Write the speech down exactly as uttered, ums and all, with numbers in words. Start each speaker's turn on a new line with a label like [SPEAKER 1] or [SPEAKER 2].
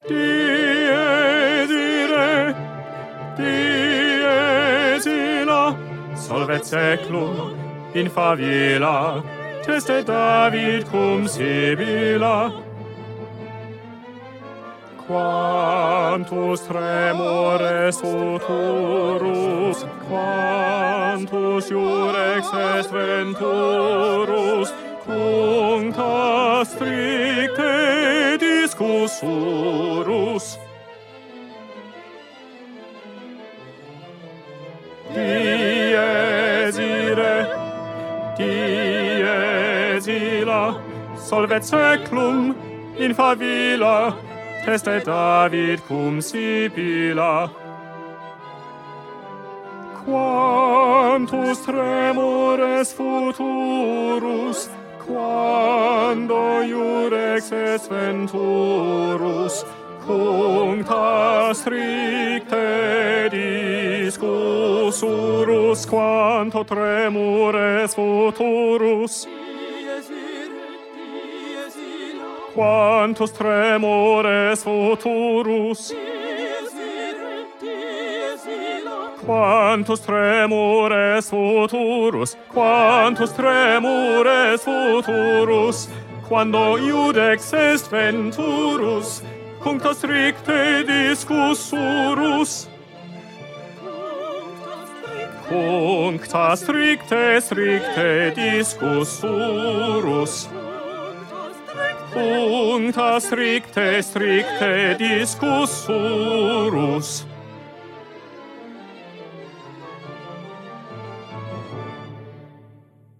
[SPEAKER 1] Dies irae, dies illa, solvet seclum in favilla, teste David cum Sibylla. Quantus tremores futurus, quantus iurex est venturus, cuncta stricte discussurus. Dies irae, dies illa, solvet seclum in favilla, teste David cum Sibylla. Quantus tremores futurus, quando iurex est venturus, cuncta stricte discussurus, quanto tremores futurus. Quantus tremores futurus, quantus tremores futurus, quantus tremores futurus, quando iudex est venturus, cuncta stricte discussurus, cuncta stricte stricte discussurus, cuncta stricte stricte discussurus.